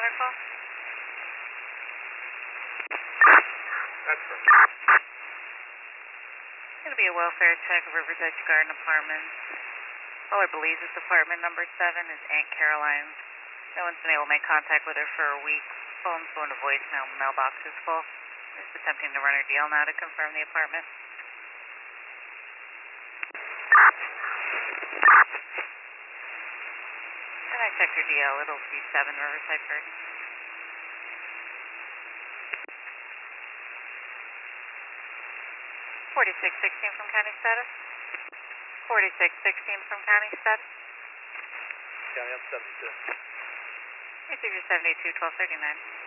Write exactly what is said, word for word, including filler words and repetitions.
caller call? That's perfect. It's going to be a welfare check of Riverside Garden Apartments. Caller believes it's apartment number seven is Aunt Caroline. No one's been able to make contact with her for a week. Phone's going to voicemail, mailbox is full. Just attempting to run her D L now to confirm the apartment. When I check your D L, it'll be seven Riverside Garden. forty-six sixteen from county status. forty-six sixteen from county status. County, I'm seventy-two. Receiver seventy-two, twelve thirty-nine.